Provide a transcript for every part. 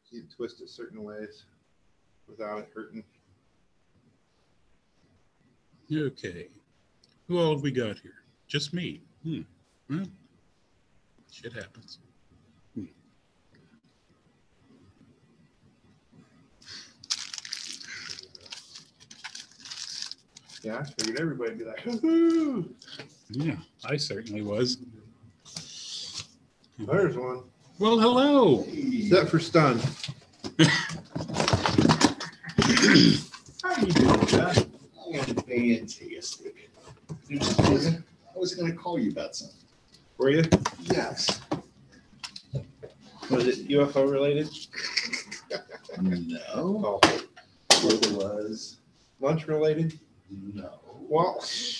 You twist it certain ways without it hurting. Okay. Who all have we got here? Just me. Well, shit happens. Yeah, I figured everybody'd be like, woohoo! Yeah, I certainly was. There's one. Well, hello. Except for stun. How you doing, Josh? I am fantastic. I was going to call you about something. Were you? Yes. Was it UFO related? No. Oh, It was. lunch related? No. Well,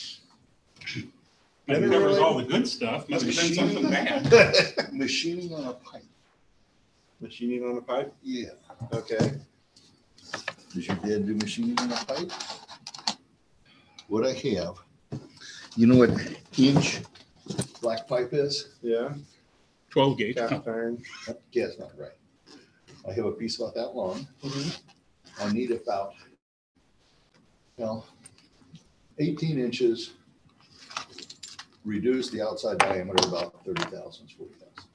That covers all the good stuff. Must have been something bad. Machining on a pipe. machining on a pipe? Yeah. Okay. Does your dad do machining on a pipe? What I have, you know what inch black pipe is? Yeah. 12 gauge. Cast iron. Yeah, it's not right. I have a piece about that long. I need about, 18 inches. Reduce the outside diameter about 30 thousandths, 40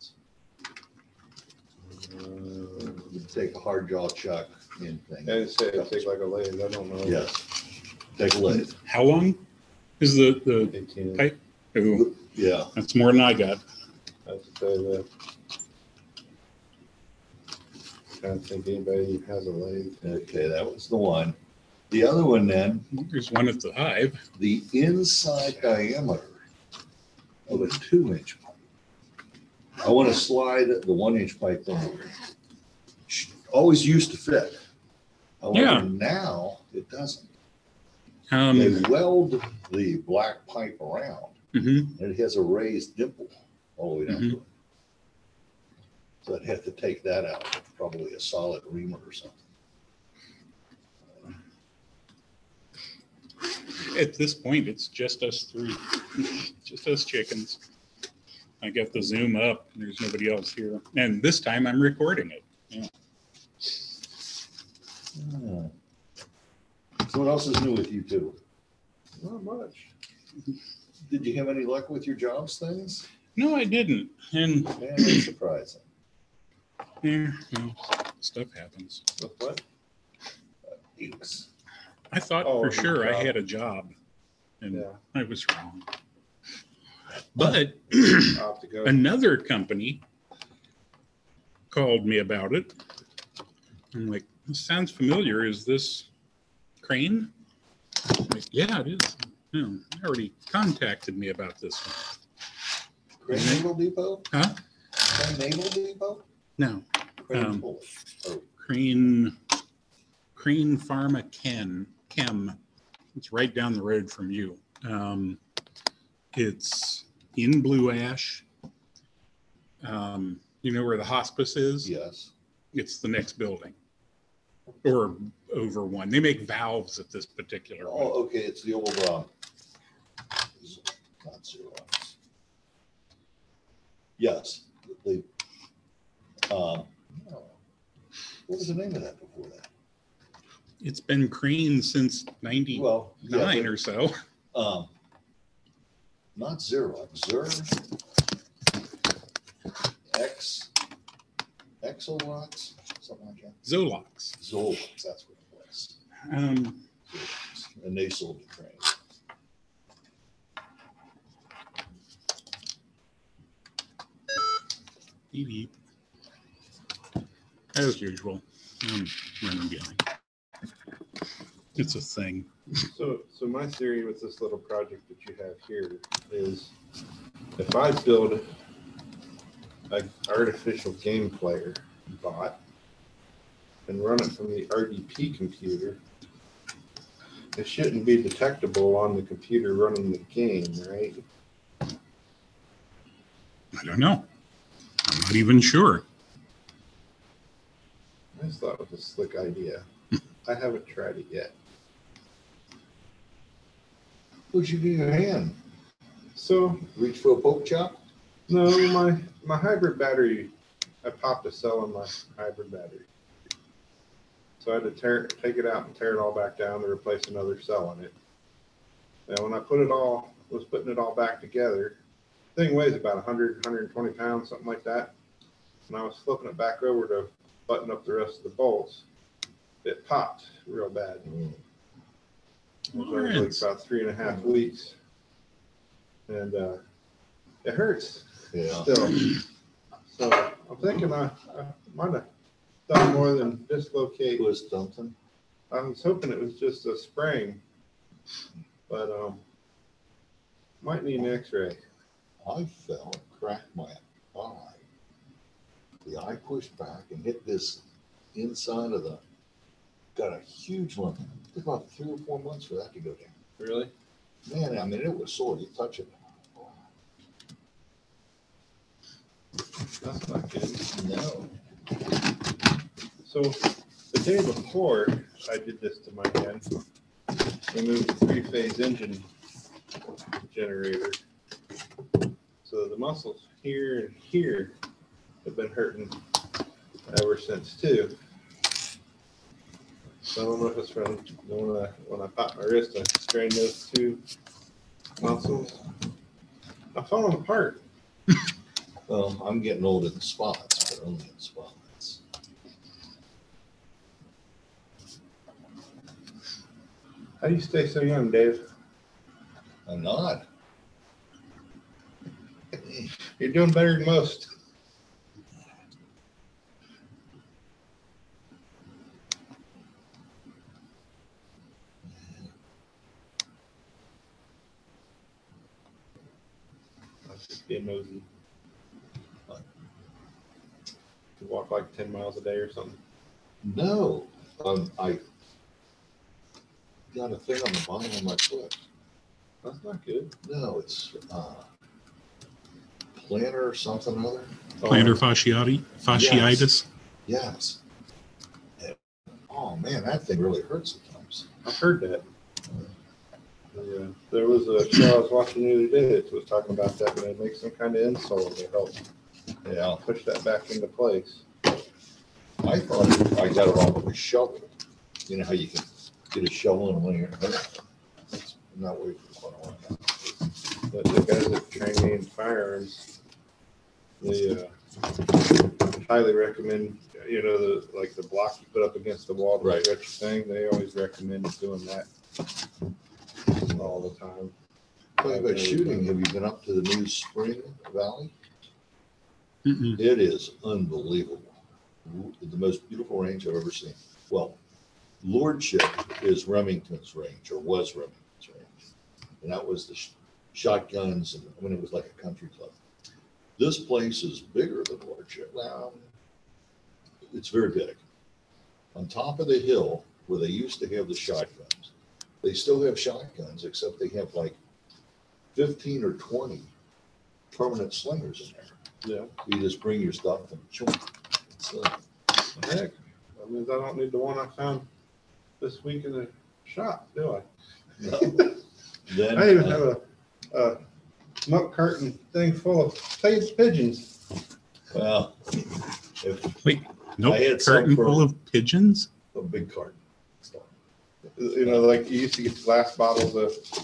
thousandths. You take a hard jaw chuck in thing. I'd say it takes like a lathe. I don't know. Yes. Take a lathe. How long is the 18. pipe? Ooh, Yeah. that's more than I got. I have to say that. I don't think anybody has a lathe. Okay, that was the one. The other one then, There's one at the hive. the inside diameter of a 2-inch pipe. I want to slide the 1-inch pipe over. Always used to fit. Yeah. However, now it doesn't. They Mhm. weld the black pipe around and it has a raised dimple all the way down to it. So I'd have to take that out, probably a solid reamer or something. At this point, it's just us three, just us chickens. I got the Zoom up. There's nobody else here. And this time I'm recording it. Yeah. So what else is new with you two? Not much. Did you have any luck with your jobs things? No, I didn't. And Man, that's surprising. yeah, stuff happens. With what? Aches. I thought Oh, for sure I job. had a job, and Yeah. I was wrong. But I'll have to go. another company called me about it. I'm like, this sounds familiar. Is this Crane? I'm like, yeah, it is. Yeah, they already contacted me about this one. Crane Naval Depot? Huh? Crane Naval Depot? No, Crane Wolf. Oh, Crane Pharma Chem. It's right down the road from you. It's in Blue Ash. You know where the hospice is? yes. It's the next building or over one. They make valves at this particular one. Oh, okay, it's the old, not zero. Yes, the, what was the name of that before that? It's been Crane since 99 Well, yeah, or so. not zero, Zer, Exolox, something like that. Zolox. Zolox, that's what it was. Um, Zolox. And they sold to Crane. beep, beep. As usual. Random behind. It's a thing. So my theory with this little project that you have here is if I build an artificial game player bot and run it from the RDP computer, it shouldn't be detectable on the computer running the game, right? I don't know. I'm not even sure. I just thought it was a slick idea. I haven't tried it yet. What'd you do in your hand? So Reach for a poke chop? no, my hybrid battery, I popped a cell in my hybrid battery. So I had to take it out and tear it all back down to replace another cell in it. And when I was putting it all back together, the thing weighs about 100, 120 pounds, something like that. When I was flipping it back over to button up the rest of the bolts, it popped real bad. It was only like about 3.5 weeks. And it hurts still. So I'm thinking I might have done more than dislocate. Was something? I was hoping it was just a sprain, but might need an X-ray. I fell and cracked my eye. The eye pushed back and hit this inside of got a huge lump. It took about 3 or 4 months for that to go down. Really? Man, I mean, it was sore. You touch it. That's not good. No. So the day before I did this to my hand, we moved the 3-phase engine generator. So the muscles here and here have been hurting ever since too. So I don't know if it's from when I popped my wrist, I strained those 2 muscles. I'm falling apart. Well, I'm getting old in spots, but only in spots. How do you stay so young, Dave? I'm not. You're doing better than most. That's just being nosy. You walk like 10 miles a day or something. No. I got a thing on the bottom of my foot. That's not good. No, it's plantar something or other. Plantar fasciitis. Yes. And, oh man, that thing really hurts sometimes. I've heard that. Yeah, there was a show I was watching the other day that was talking about that, and they make some kind of insole to help push that back into place. I thought I got it off with a shovel. You know how you can get a shovel and when you're hurt. I'm not waiting for quite a while now. But the guys that train me in firearms, they highly recommend, the block you put up against the wall to stretch your thing. They always recommend doing that all the time. Talking about shooting, have you been up to the new Spring Valley? Mm-mm. It is unbelievable. The most beautiful range I've ever seen. Well, Lordship is Remington's range, or was Remington's range. And that was the shotguns, and when it was like a country club. This place is bigger than Lordship. Well, it's very big. On top of the hill where they used to have the shotguns, they still have shotguns, except they have like 15 or 20 permanent slingers in there. Yeah. You just bring your stuff and chunk. So, Heck, that means I don't need the one I found this week in the shop, do I? no. Then, I even have a milk carton thing full of pigeons. well, Wait, nope. I had some Curtain for- full of pigeons? a big carton. Like you used to get glass bottles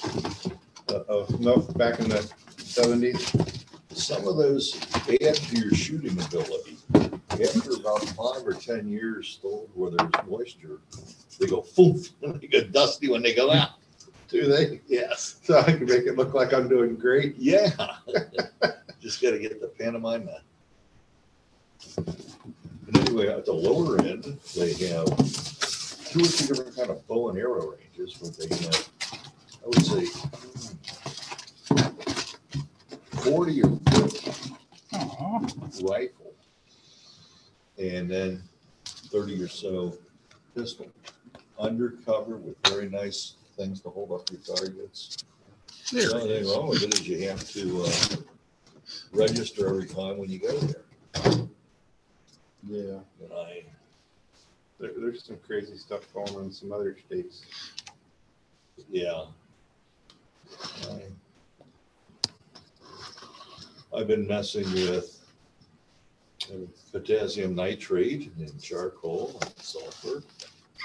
of milk back in the 70s. Some of those add to your shooting ability. After about 5 or 10 years stored where there's moisture, they go foof, and they go dusty when they go out. Do they? Yes. So I can make it look like I'm doing great. Yeah. Just got to get the pantomime. But anyway, at the lower end, they have 2 or 3 different kind of bow and arrow ranges where they have, I would say, 40 or 50 Aw. rifle, and then 30 or so pistol. Undercover with very nice things to hold up your targets. There The it only thing is. wrong with it is you have to register every time when you go there. Yeah. And There's some crazy stuff going on in some other states. I've been messing with potassium nitrate and charcoal and sulfur.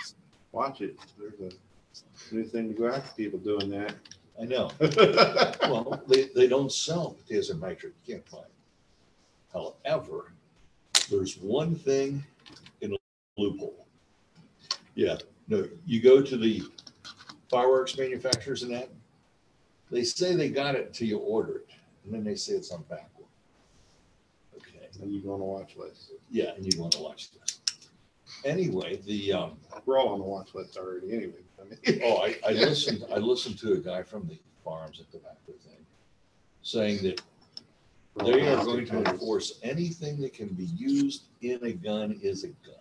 watch it. There's a new thing to go after people doing that. I know. Well, they don't sell potassium nitrate. You can't find it. However, there's one thing in a loophole. Yeah, no, you go to the fireworks manufacturers and that, they say they got it until you order it, and then they say it's on back order. Okay, And you go on a watch list. yeah, and you want to watch this. Anyway, We're all on the watch list already anyway. I mean, I listened to a guy from the farms and tobacco thing saying that they are going to enforce anything that can be used in a gun is a gun.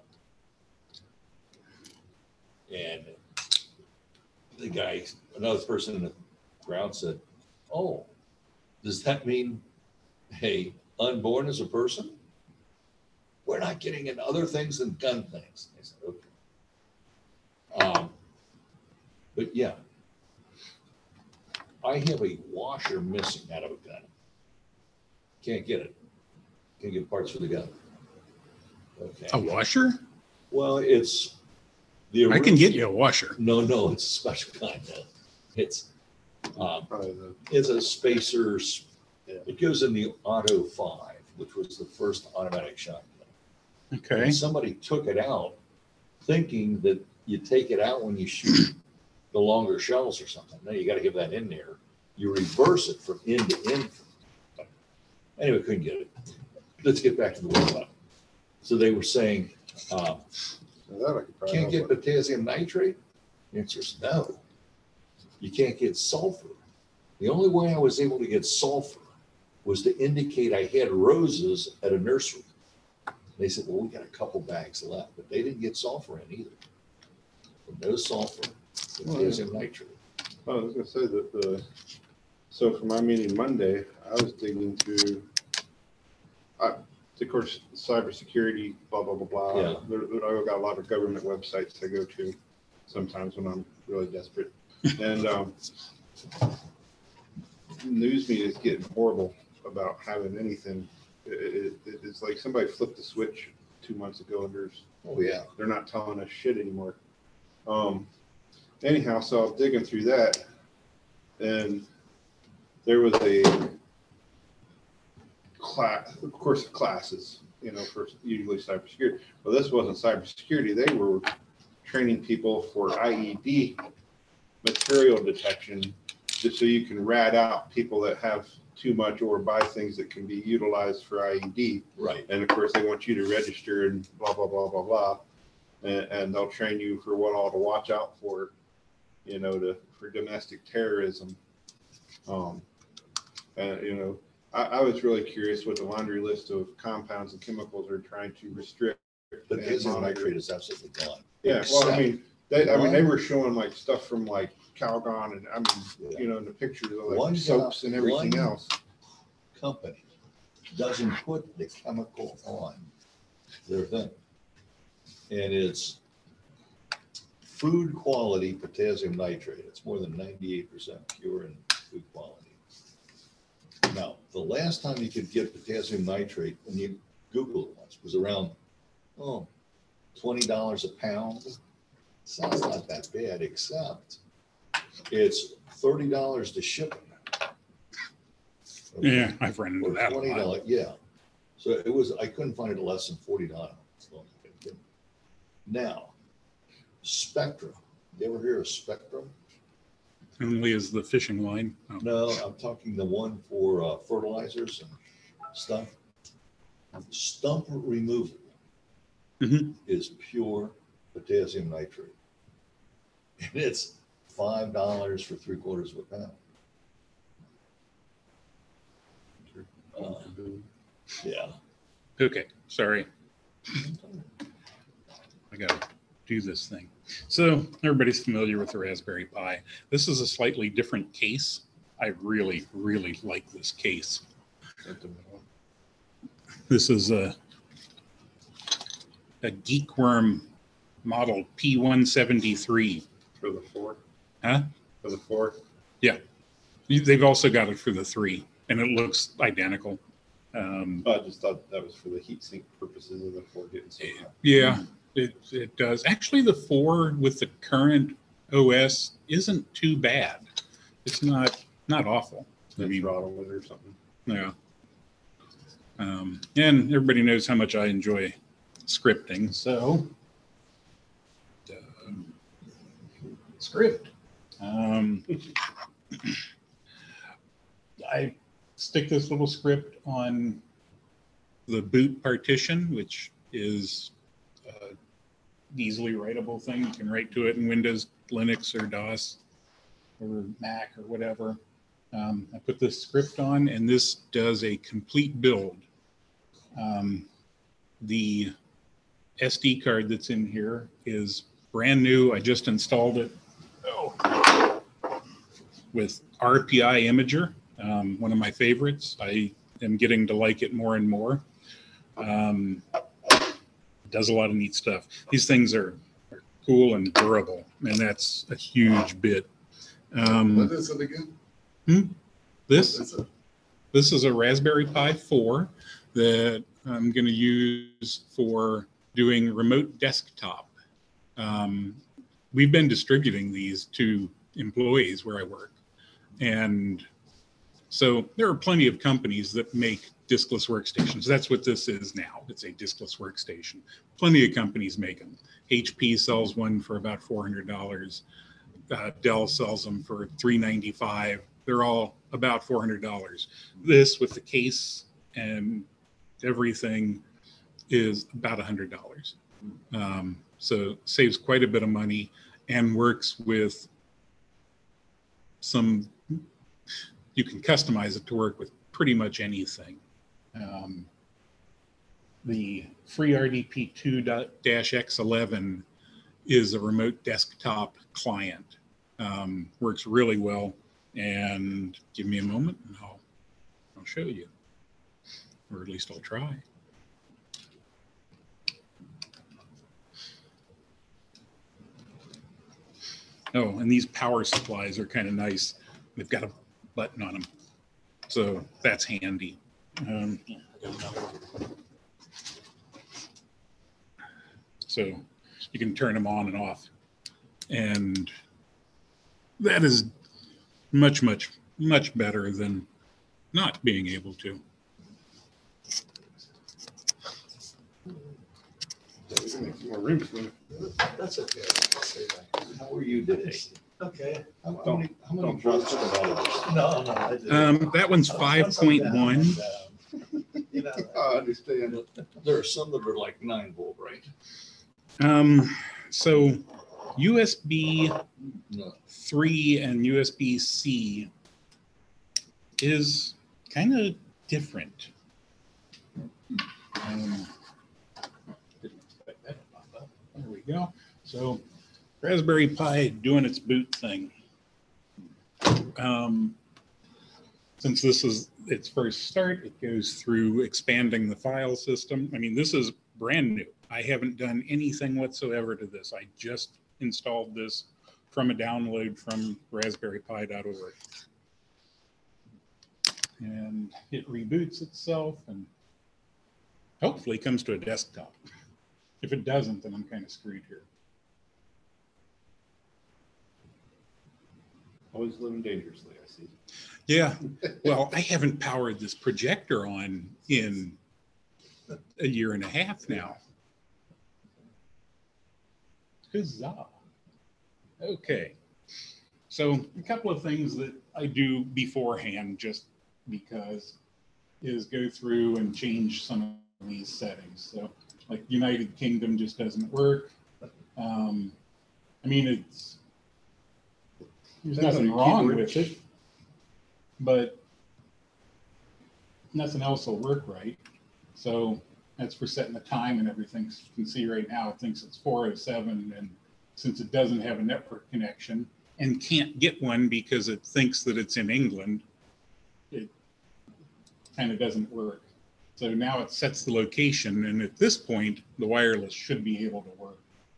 And the guy, another person in the crowd said, "Oh, does that mean, hey, unborn is a person? We're not getting into other things than gun things." I said, "Okay." But yeah, I have a washer missing out of a gun. Can't get it. Can't get parts for the gun. Okay. A washer? Well, it's the I can get you a washer. No, it's a special kind of. It's probably it's a spacer. It goes in the Auto 5, which was the first automatic shotgun. Okay. And somebody took it out thinking that you take it out when you shoot the longer shells or something. No, you got to give that in there. You reverse it from end to end. Anyway, couldn't get it. Let's get back to the website. So they were saying, that I could probably can't get help with. potassium nitrate? The answer is no. You can't get sulfur. The only way I was able to get sulfur was to indicate I had roses at a nursery. They said, well, we got a couple bags left, but they didn't get sulfur in either. No sulfur, potassium nitrate. I was gonna say that so for my meeting Monday, I was digging through, of course, cybersecurity, blah, blah, blah, blah. Yeah. I've got a lot of government websites I go to sometimes when I'm really desperate. And news media is getting horrible about having anything. It's like somebody flipped the switch 2 months ago and Oh, yeah. they're not telling us shit anymore. Anyhow, so I'm digging through that, and there was a class, of course, classes, for usually cybersecurity. Well, this wasn't cybersecurity. They were training people for IED material detection, just so you can rat out people that have too much or buy things that can be utilized for IED. Right. And of course, they want you to register and blah, blah, blah, blah, blah. And they'll train you for what all to watch out for, for domestic terrorism. I was really curious what the laundry list of compounds and chemicals are trying to restrict. Potassium nitrate is absolutely gone. Yeah, well, I mean, they One- were showing like stuff from like Calgon and in the pictures of like One soaps and everything one- else. Company doesn't put the chemical on their thing. And it's food quality potassium nitrate. It's more than 98% pure and food quality. Now, the last time you could get potassium nitrate, when you Google it once, was around, $20 a pound. Sounds not that bad, except it's $30 to ship it. Okay? Yeah, I've run into Or that a lot. $20, yeah. So it was, I couldn't find it less than $40. Now, Spectrum. You ever hear of Spectrum? Only is the fishing line. Oh. No, I'm talking the one for fertilizers and stuff. Stump removal Mhm. is pure potassium nitrate. And it's $5 for 3/4 of a pound. Yeah. Okay, sorry. I gotta do this thing. So everybody's familiar with the Raspberry Pi. This is a slightly different case. I really, really like this case. This is a Geekworm model P173. For the 4? Huh? For the 4? They've also got it for the 3, and it looks identical. I just thought that was for the heat sink purposes of the 4 getting so hot. Yeah, It does. Actually, the 4 with the current OS isn't too bad. It's not awful. I mean, throttle it or something. yeah. And everybody knows how much I enjoy scripting. So, script. I stick this little script on the boot partition, which is an easily writable thing. You can write to it in Windows, Linux, or DOS, or Mac, or whatever. I put this script on, and this does a complete build. The SD card that's in here is brand new. I just installed it with RPI Imager, one of my favorites. I am getting to like it more and more. Does a lot of neat stuff. These things are cool and durable, and that's a huge bit. What is it again? This is a Raspberry Pi 4 that I'm going to use for doing remote desktop. We've been distributing these to employees where I work. And so there are plenty of companies that make diskless workstations. That's what this is now. It's a diskless workstation. Plenty of companies make them. HP sells one for about $400. Dell sells them for $395. They're all about $400. This with the case and everything is about $100. So saves quite a bit of money and works with some, you can customize it to work with pretty much anything. The FreeRDP2-X11 is a remote desktop client. Works really well. And give me a moment and I'll show you, or at least I'll try. Oh, and these power supplies are kind of nice. They've got a button on them, so that's handy. So you can turn them on and off, and that is much, much, much better than not being able to. More room for it. That's okay. How are you today? Okay. How many drops come out of this? No, I didn't. That one's 5.1. You know, I understand. There are some that are like 9-volt, right? So USB No. 3 and USB-C is kind of different. Didn't expect that to pop up. There we go. So Raspberry Pi doing its boot thing. Since this is its first start, it goes through expanding the file system. I mean, this is brand new. I haven't done anything whatsoever to this. I just installed this from a download from raspberrypi.org. And it reboots itself and hopefully comes to a desktop. If it doesn't, then I'm kind of screwed here. Always living dangerously, I see. Yeah, well, I haven't powered this projector on in a year and a half now. Huzzah. Okay, so a couple of things that I do beforehand just because is go through and change some of these settings. So like United Kingdom just doesn't work. I mean, there's nothing wrong with it, but nothing else will work right. So that's for setting the time and everything. You can see right now it thinks it's 4:07, and since it doesn't have a network connection and can't get one because it thinks that it's in England, it kind of doesn't work. So now it sets the location, and at this point, the wireless should be able to work.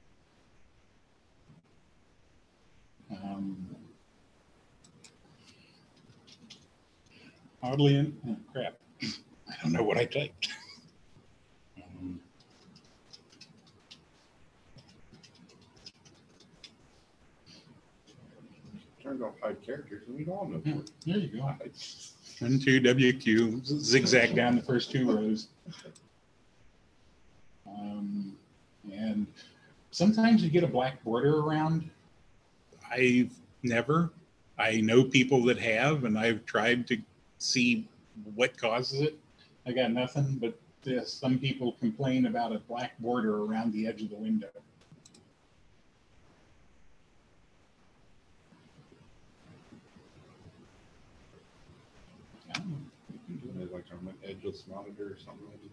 Oddly, oh, crap, I don't know what I typed. Sometimes I'll hide characters and we'd all know. Yeah, what there you go. hide. 1, 2, WQ, zigzag down the first 2 rows. And sometimes you get a black border around. I've never. I know people that have, and I've tried to see what causes it. I got nothing, but some people complain about a black border around the edge of the window. Yeah, you can do it. Maybe like on an edgeless monitor or something. Maybe.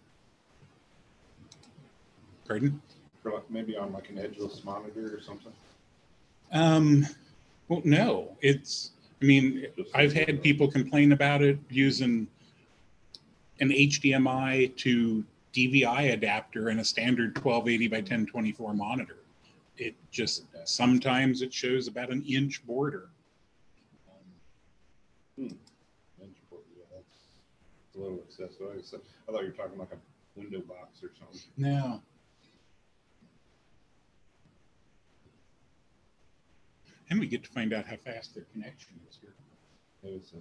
Pardon? Or like maybe on like an edgeless monitor or something. Well, no, I mean, I've had people complain about it using an HDMI to DVI adapter and a standard 1280 by 1024 monitor. It just, sometimes it shows about an inch border. Yeah, that's a little excessive. I thought you were talking like a window box or something. No. And we get to find out how fast their connection is here. Maybe it's a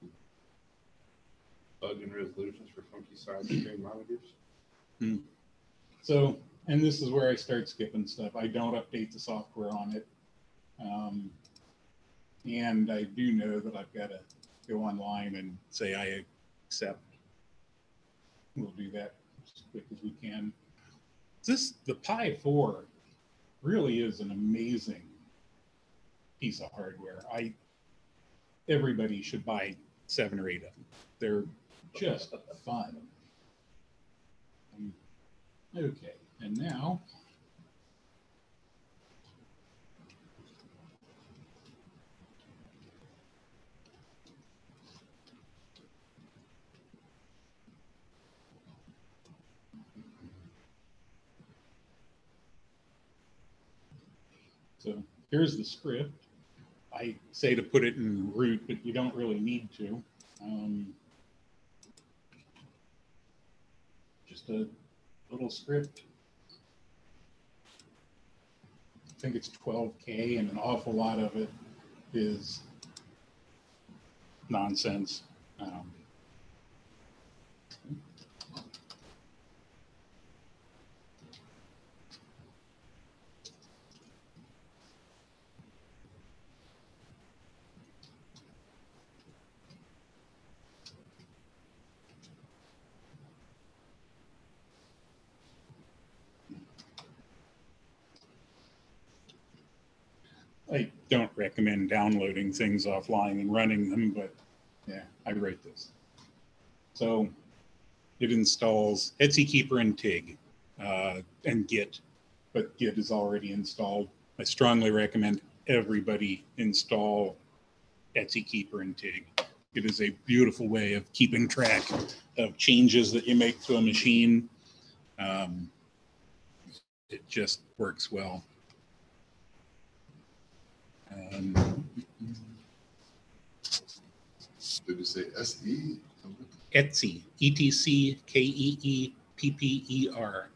bug in resolutions for funky side screen monitors. So, and this is where I start skipping stuff. I don't update the software on it. And I do know that I've got to go online and say I accept. We'll do that as quick as we can. The Pi 4 really is an amazing piece of hardware. Everybody should buy 7 or 8 of them. They're just fun. Okay, and now so here's the script. I say to put it in root, but you don't really need to. Just a little script. I think it's 12K, and an awful lot of it is nonsense. I don't recommend downloading things offline and running them, but yeah, I write this. So it installs Etsy Keeper and TIG and Git, but Git is already installed. I strongly recommend everybody install Etsy Keeper and TIG. It is a beautiful way of keeping track of changes that you make to a machine. It just works well. Did you say SE? Etsy, ETCKEEPPER.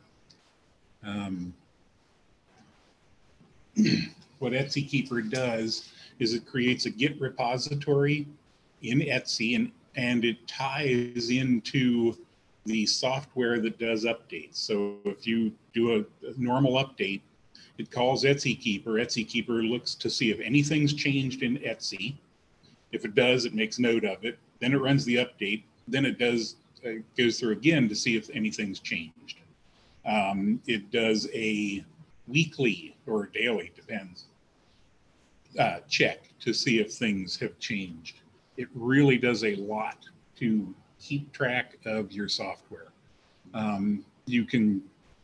What Etsy Keeper does is it creates a Git repository in Etsy, and it ties into the software that does updates. So if you do a normal update, it calls Etsy Keeper. Etsy Keeper looks to see if anything's changed in Etsy. If it does, it makes note of it. Then it runs the update. Then it goes through again to see if anything's changed. It does a weekly or daily, depends, check to see if things have changed. It really does a lot to keep track of your software. You can,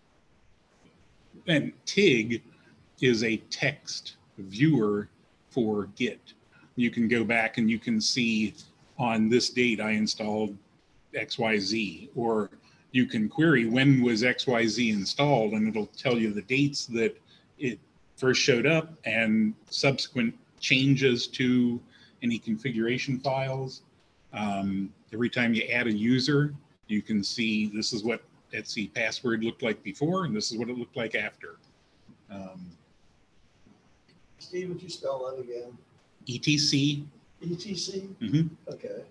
and TIG is a text viewer for Git. You can go back and you can see on this date I installed XYZ, or you can query when was XYZ installed, and it'll tell you the dates that it first showed up and subsequent changes to any configuration files. Every time you add a user, you can see this is what Etsy password looked like before, and this is what it looked like after. Steve, would you spell that again? ETC, ETC? mhm, Okay.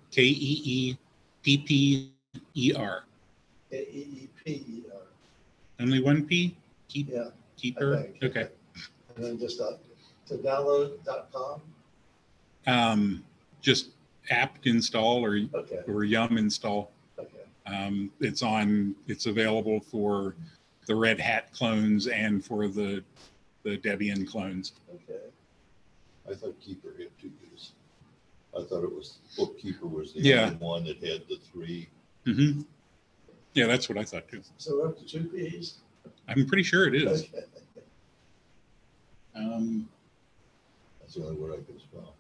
KEEPPER. KEEPER. Only one P? Keep, Yeah. keeper? I think. Okay. And then just to download.com? Just apt install Okay. or yum install. Okay. It's available for the Red Hat clones and for the Debian clones. Okay. I thought Keeper had two P's. I thought it was, Bookkeeper was the Yeah. only one that had the three. Mm-hmm. Yeah, that's what I thought too. So we're up to 2 Ps? I'm pretty sure it is. Okay. That's the only word I could spell.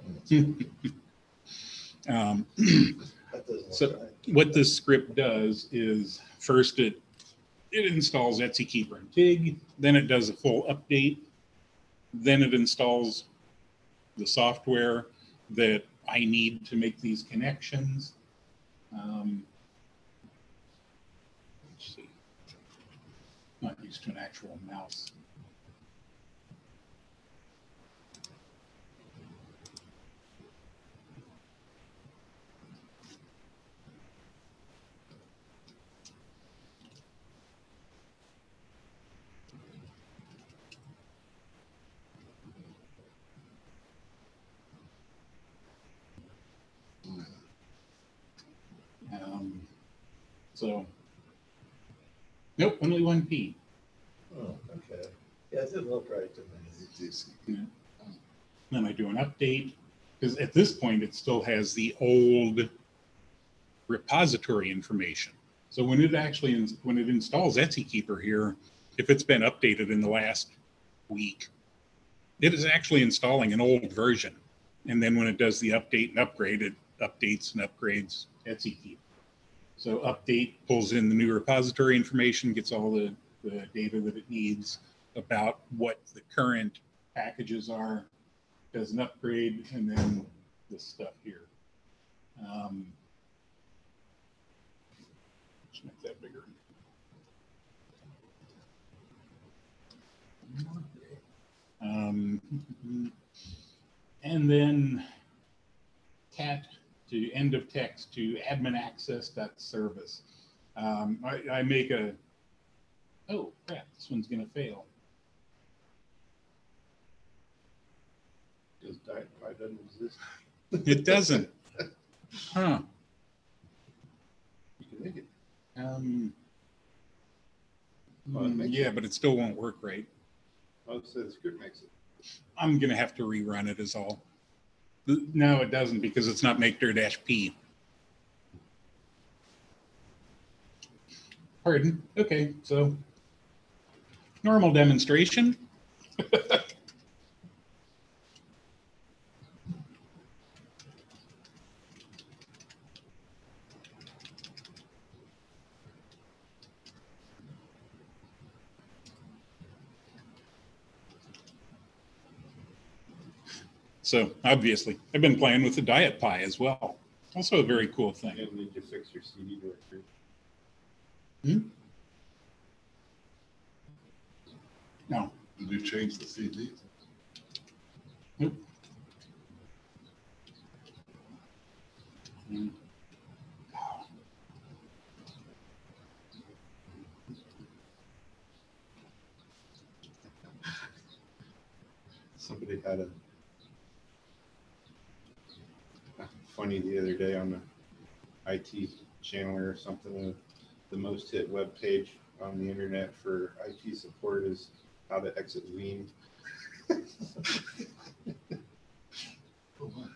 That doesn't So- look right. What this script does is first it installs Etsy Keeper and Tig, then it does a full update, then it installs the software that I need to make these connections. Let's see. Not used to an actual mouse. So, nope, only one P. Oh, okay. Yeah, it didn't look right to me. ETC. Then I do an update, because at this point, it still has the old repository information. So when it actually, when it installs Etsy Keeper here, if it's been updated in the last week, it is actually installing an old version. And then when it does the update and upgrade, it updates and upgrades Etsy Keeper. So update pulls in the new repository information, gets all the data that it needs about what the current packages are, does an upgrade, and then this stuff here. Just make that bigger. And then cat to end of text to admin access.service. I make a, oh crap, this one's gonna fail. Does Diet Pie doesn't exist? It doesn't. Huh. You can make it. Well, yeah, but it still won't work right. I'll say the script makes it. I'm gonna have to rerun it is all. No, it doesn't because it's not makedir-p. Pardon. Okay, so normal demonstration. So obviously, I've been playing with the Diet Pie as well. Also a very cool thing. And need to fix your CD directory. No. Did you change the CD? Nope. Somebody had a funny the other day on the IT channel or something. The most hit web page on the internet for IT support is how to exit Veeam. Oh, what?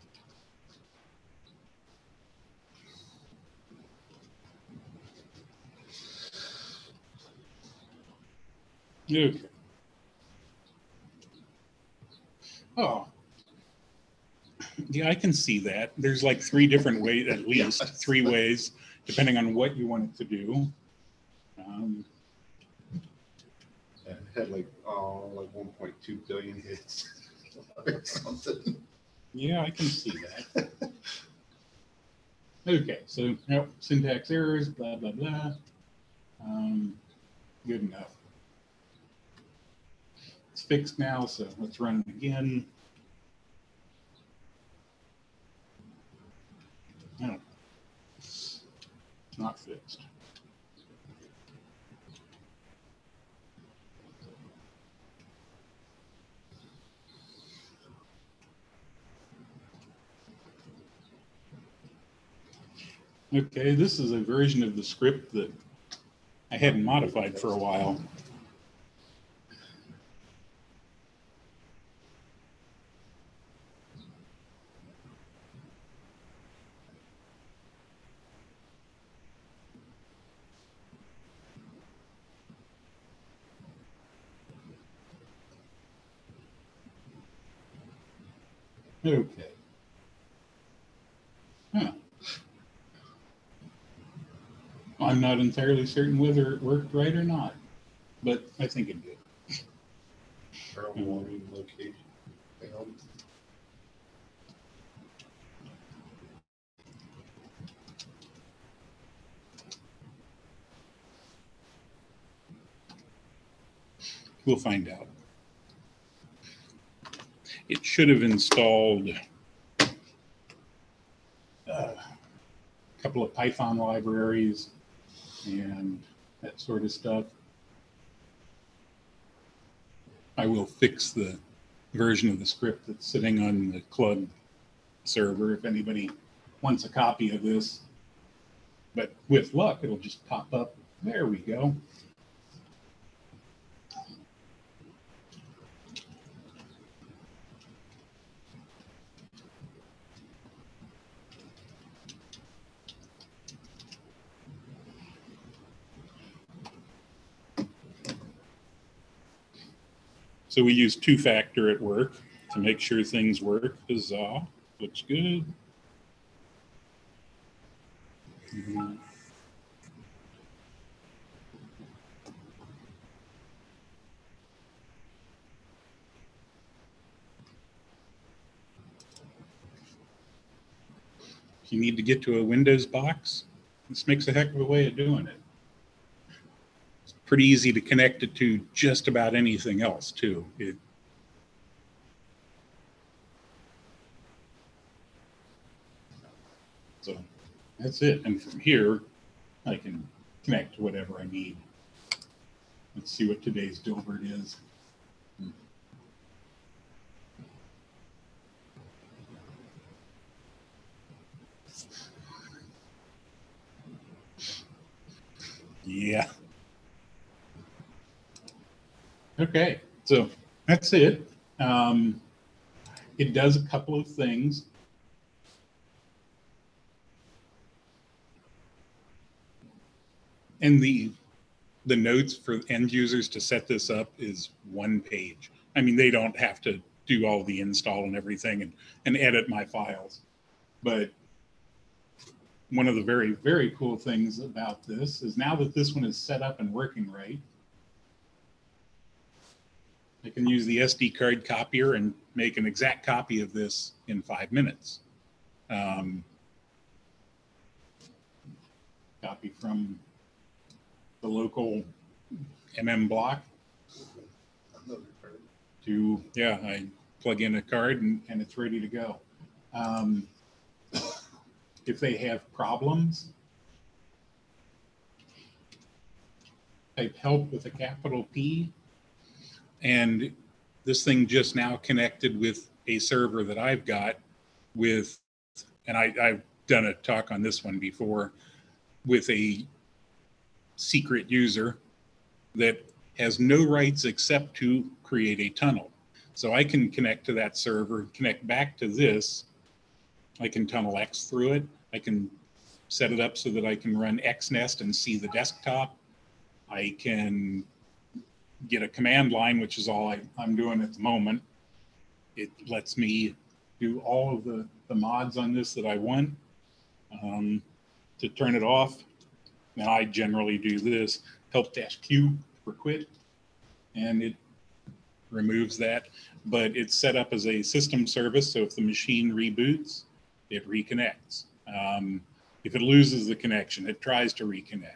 Okay. Oh. Yeah, I can see that. There's like 3 different ways, at least 3 ways, depending on what you want it to do. And it had like 1.2 billion hits or something. Yeah, I can see that. Okay, so yep, syntax errors, blah, blah, blah. Good enough. It's fixed now, so let's run it again. not fixed. Okay, this is a version of the script that I hadn't modified for a while. Okay. Huh. I'm not entirely certain whether it worked right or not, but I think it did. Earl Warren location found. We'll find out. It should have installed a couple of Python libraries and that sort of stuff. I will fix the version of the script that's sitting on the club server if anybody wants a copy of this. But with luck, it'll just pop up. There we go. So we use two-factor at work to make sure things work. Huzzah. Looks good. Mhm. If you need to get to a Windows box, this makes a heck of a way of doing it. It's pretty easy to connect it to just about anything else, too. So that's it. And from here, I can connect to whatever I need. Let's see what today's Dilbert is. Yeah. Okay, so that's it. It does a couple of things. And the notes for end users to set this up is one page. I mean, they don't have to do all the install and everything and edit my files. But one of the very, very cool things about this is now that this one is set up and working right, I can use the SD card copier and make an exact copy of this in 5 minutes. Copy from the local block to, yeah, I plug in a card and it's ready to go. If they have problems, type help with a capital P. And this thing just now connected with a server that I've got with, and I've done a talk on this one before, with a secret user that has no rights except to create a tunnel. So I can connect to that server, connect back to this. I can tunnel X through it. I can set it up so that I can run XNest and see the desktop. I can get a command line, which is all I'm doing at the moment. It lets me do all of the mods on this that I want. To turn it off, and I generally do this, help-Q for quit, and it removes that. But it's set up as a system service, so if the machine reboots, it reconnects. If it loses the connection, it tries to reconnect.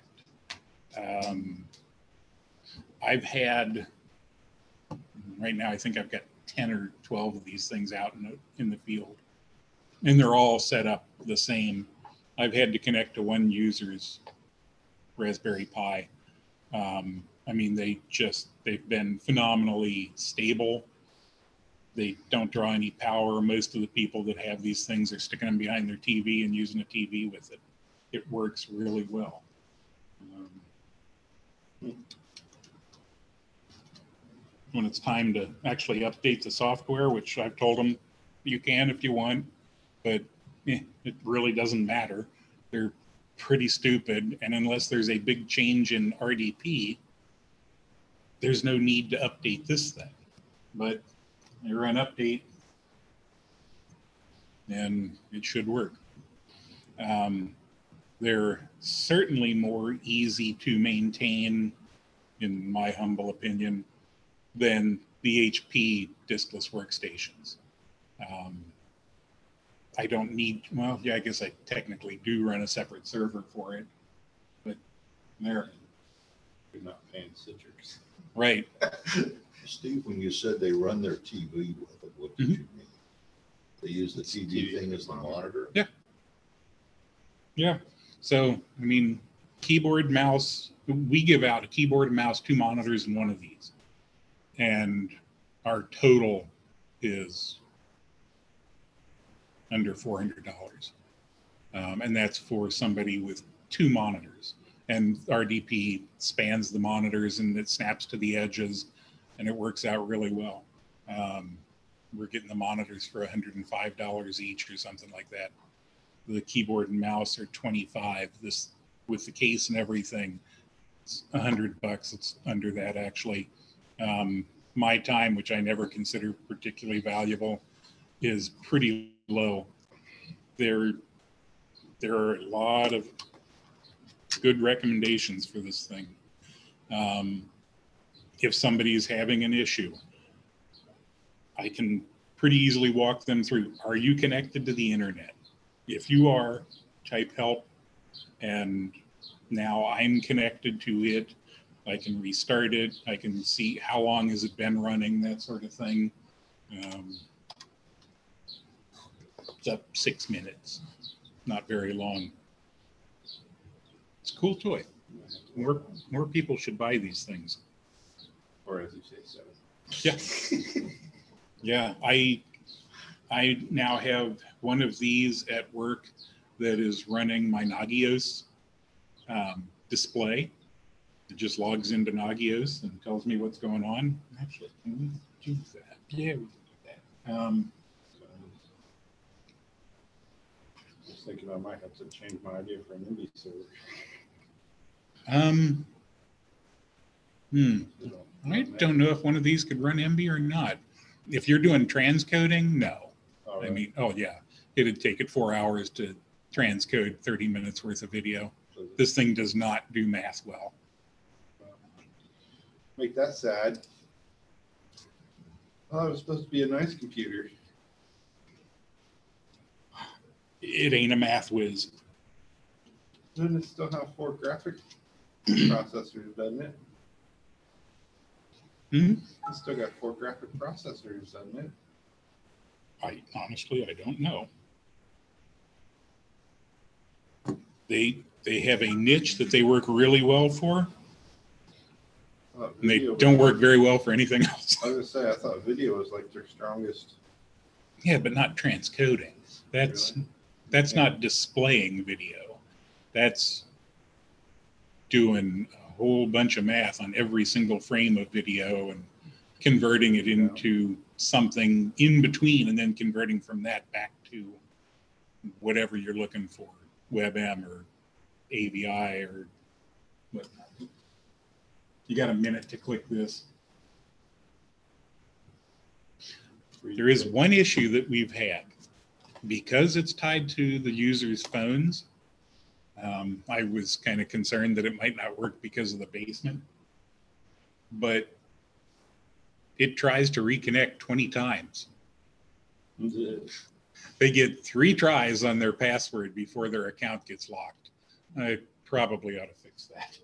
I've had, right now, I think I've got 10 or 12 of these things out in the field, and they're all set up the same. I've had to connect to one user's Raspberry Pi. I mean, they've been phenomenally stable. They don't draw any power. Most of the people that have these things are sticking them behind their TV and using a TV with it. It works really well. When it's time to actually update the software, which I've told them you can if you want, but it really doesn't matter. They're pretty stupid, and unless there's a big change in RDP, there's no need to update this thing. But I run update, and it should work. They're certainly more easy to maintain, in my humble opinion, than the HP diskless workstations. I don't need, well, yeah, I guess I technically do run a separate server for it, but there. You're not paying Citrix. Right. Steve, when you said they run their TV with it, what did you mean? They use the TV thing as the monitor? Yeah. Yeah. So, I mean, keyboard, mouse, we give out a keyboard, a mouse, 2 monitors, and 1 of these. And our total is under $400. And that's for somebody with 2 monitors. And RDP spans the monitors and it snaps to the edges and it works out really well. We're getting the monitors for $105 each or something like that. The keyboard and mouse are $25. This, with the case and everything, it's $100. It's under that actually. My time, which I never consider particularly valuable, is pretty low. There are a lot of good recommendations for this thing. If somebody is having an issue, I can pretty easily walk them through. Are you connected to the internet? If you are, type help, and now I'm connected to it. I can restart it. I can see how long has it been running, that sort of thing. It's up 6 minutes, not very long. It's a cool toy. More people should buy these things. Or as you say, 7. Yeah. Yeah, I now have one of these at work that is running my Nagios display. It just logs into Nagios and tells me what's going on. Actually, can we do that? Yeah, we can do that. Just thinking I might have to change my idea for an indie server. I don't know if one of these could run MB or not. If you're doing transcoding, no. All I right. mean, oh yeah, it'd take it 4 hours to transcode 30 minutes worth of video. So This thing does not do math well. make that sad. Oh, it was supposed to be a nice computer. It ain't a math whiz. Doesn't it still have 4 graphic processors, doesn't it? It's still got 4 graphic processors, doesn't it? I don't know. They have a niche that they work really well for, and they don't work very well for anything else. I was gonna say, I thought video was like their strongest. Yeah, but not transcoding. That's not displaying video. That's doing a whole bunch of math on every single frame of video and converting it into something in between, and then converting from that back to whatever you're looking for, WebM or AVI or whatnot. You got a minute to click this. There is one issue that we've had. Because it's tied to the user's phones, I was kind of concerned that it might not work because of the basement. But it tries to reconnect 20 times. They get 3 tries on their password before their account gets locked. I probably ought to fix that.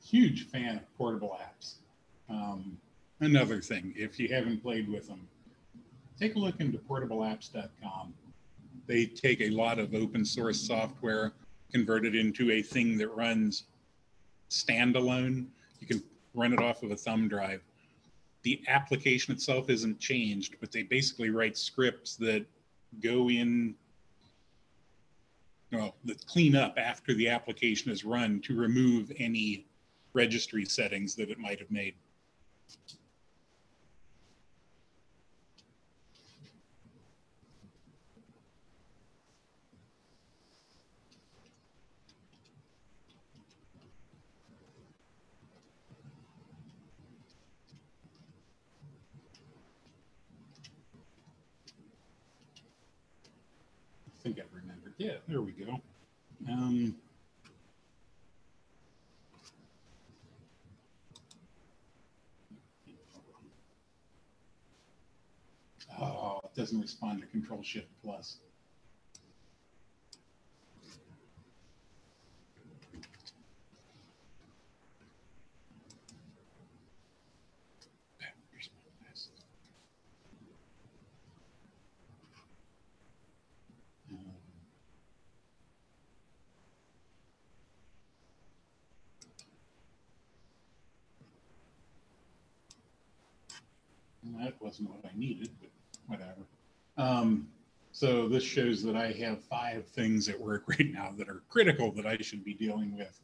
huge fan of portable apps. Another thing, if you haven't played with them, take a look into portableapps.com. They take a lot of open source software, convert it into a thing that runs standalone. You can run it off of a thumb drive. The application itself isn't changed, but they basically write scripts that go in, well, that clean up after the application is run to remove any registry settings that it might have made. I think I remembered. Yeah, there we go. Oh, it doesn't respond to Control Shift Plus. That wasn't what I needed, but whatever. So this shows that I have 5 things at work right now that are critical that I should be dealing with.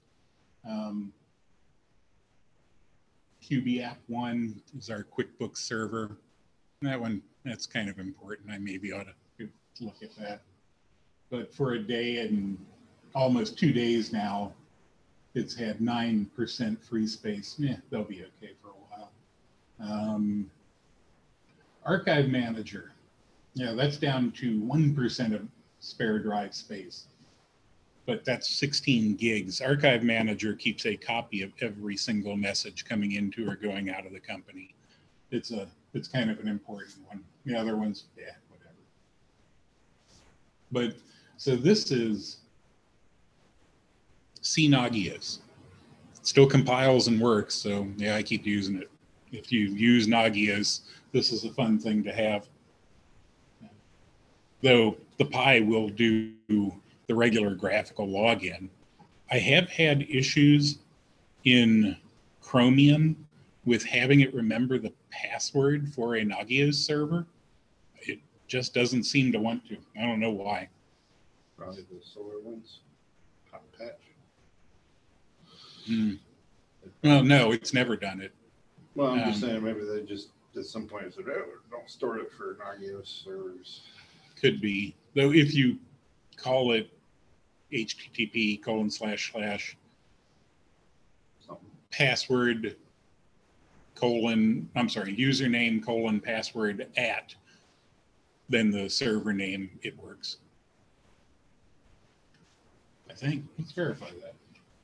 QB App 1 is our QuickBooks server. That one, that's kind of important. I maybe ought to look at that. But for a day and almost 2 days now, it's had 9% free space. Yeah, they'll be okay for a while. Archive Manager, yeah, that's down to 1% of spare drive space, but that's 16 gigs. Archive Manager keeps a copy of every single message coming into or going out of the company. It's kind of an important one. The other ones, yeah, whatever. But so this is CNagios. It still compiles and works, so yeah, I keep using it. If you use Nagios, this is a fun thing to have. Though the Pi will do the regular graphical login. I have had issues in Chromium with having it remember the password for a Nagios server. It just doesn't seem to want to. I don't know why. Probably the solar ones. Hot patch. Well, no, it's never done it. Well, I'm just saying maybe they just at some point said, oh, don't store it for Nagios servers. Could be. Though if you call it http:// password username : password at, then the server name, it works. I think. Let's verify that.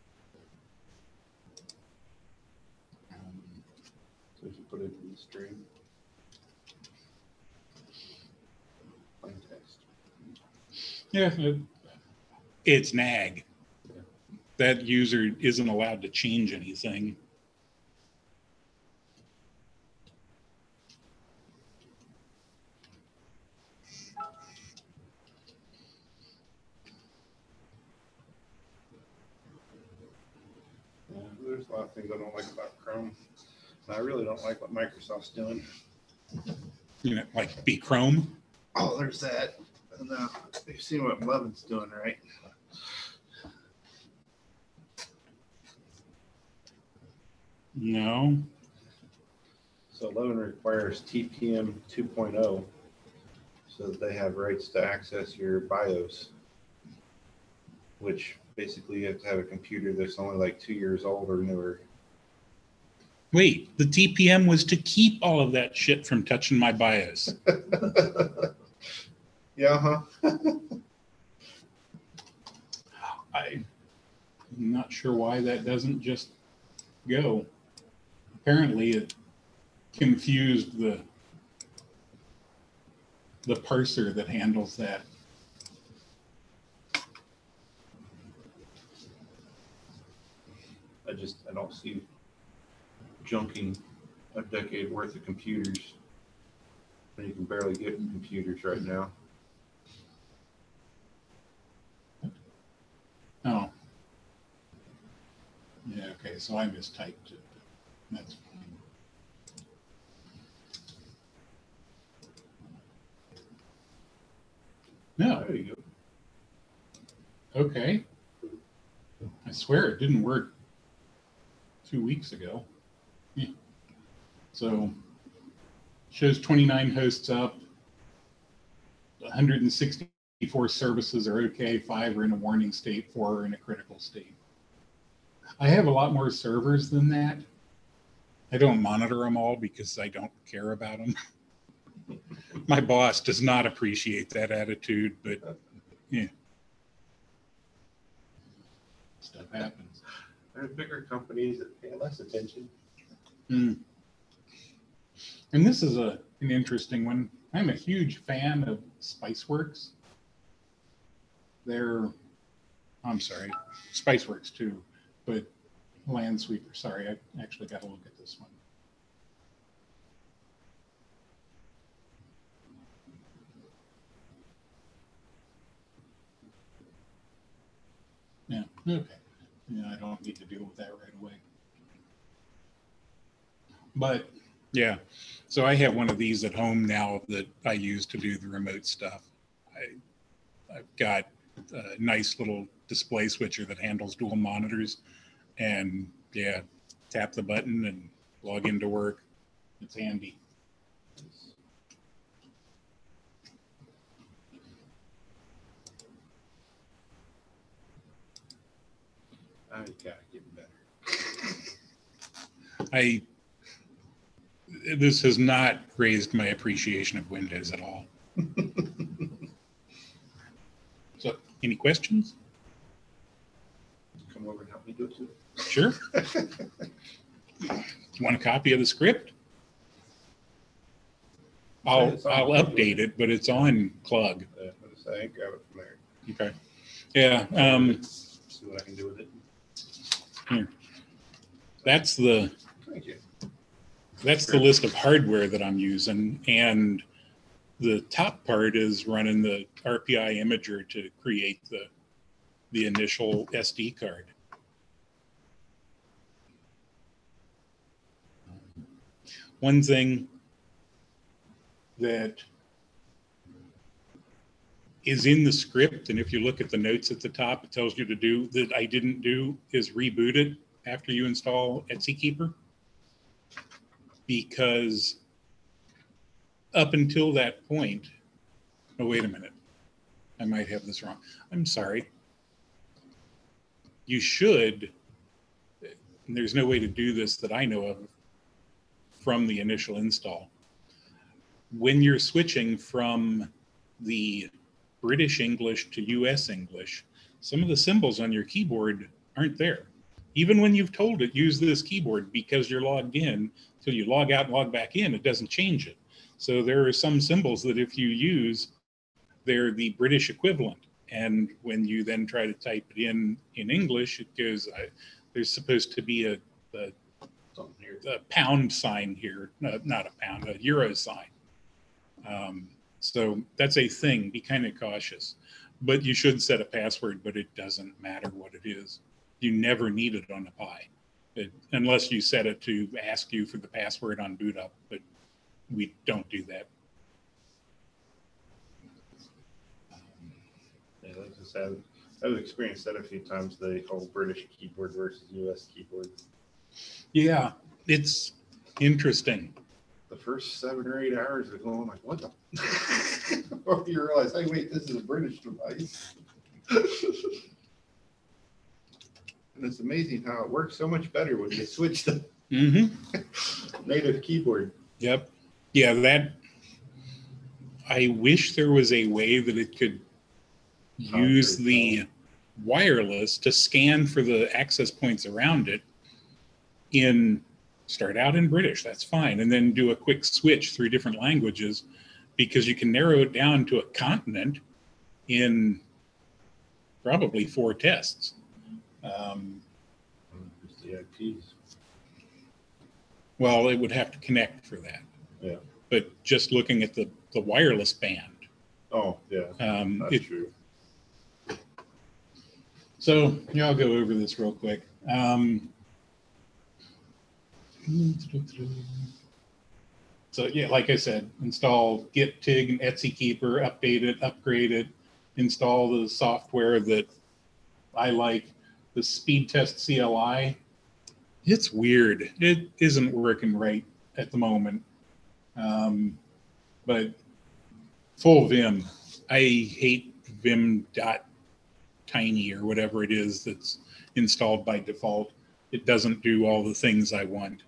So if you put it in the stream. Plain text. Yeah, it's NAG. That user isn't allowed to change anything. Yeah, there's a lot of things I don't like about Chrome. And I really don't like what Microsoft's doing. You know, like be Chrome. Oh, there's that. And you've seen what 11's doing, right? No. So 11 requires TPM 2.0 so that they have rights to access your BIOS, which basically you have to have a computer that's only like 2 years old or newer. Wait, the TPM was to keep all of that shit from touching my BIOS. Yeah, huh? I'm not sure why that doesn't just go. Apparently it confused the parser that handles that. I I don't see junking a decade worth of computers when you can barely get computers right now. Oh. Yeah, okay, so I mistyped it. That's fine. No, There you go. okay. I swear it didn't work 2 weeks ago. Yeah. So shows 29 hosts up, 164 services are okay, 5 are in a warning state, 4 are in a critical state. I have a lot more servers than that. I don't monitor them all because I don't care about them. My boss does not appreciate that attitude, but yeah. Stuff happens. There's bigger companies that pay less attention. Mm. And this is an interesting one. I'm a huge fan of Spiceworks. I'm sorry, Spiceworks too, but Landsweeper. Sorry, I actually got to look at this one. Yeah, okay. Yeah, I don't need to deal with that right away. But yeah, so I have one of these at home now that I use to do the remote stuff. I've got a nice little display switcher that handles dual monitors, and yeah, tap the button and log into work. It's handy. I gotta get better. This has not raised my appreciation of Windows at all. So, any questions? Come over and help me do it too. Sure. Want a copy of the script? I'll update it, but it's on Clug. I'm gonna say, grab it from there. Okay. Yeah. See what I can do with it. Here. That's the Thank you. list of hardware that I'm using, and the top part is running the RPI imager to create the initial SD card. One thing that is in the script, and if you look at the notes at the top, it tells you to do that I didn't do, is reboot it after you install Etsy Keeper. Because up until that point, oh, wait a minute. I might have this wrong. I'm sorry. You should, and there's no way to do this that I know of from the initial install. When you're switching from the British English to US English, some of the symbols on your keyboard aren't there. Even when you've told it, use this keyboard because you're logged in, till you log out and log back in, it doesn't change it. So there are some symbols that if you use, they're the British equivalent. And when you then try to type it in English, it goes, there's supposed to be a pound sign here, not a pound, a euro sign. So that's a thing, be kind of cautious. But you should set a password, but it doesn't matter what it is. You never need it on a Pi, unless you set it to ask you for the password on boot up, but we don't do that. Yeah, I just I've experienced that a few times, the whole British keyboard versus US keyboard. Yeah, it's interesting. The first 7 or 8 hours of going, like, what the? Before you realize, hey, wait, this is a British device. And it's amazing how it works so much better when you switch to native keyboard. Yep. Yeah, I wish there was a way that it could use the wireless to scan for the access points around it start out in British, that's fine, and then do a quick switch through different languages, because you can narrow it down to a continent in probably 4 tests. the IPs. Well, it would have to connect for that. Yeah. But just looking at the wireless band, Oh, yeah, that's it, true. so yeah, I'll go over this real quick. So yeah, like I said, install Git, TIG, and Etsy Keeper, update it, upgrade it, install the software that I like, the Speed Test CLI. It's weird. It isn't working right at the moment. But full Vim, I hate Vim.tiny or whatever it is that's installed by default. It doesn't do all the things I want.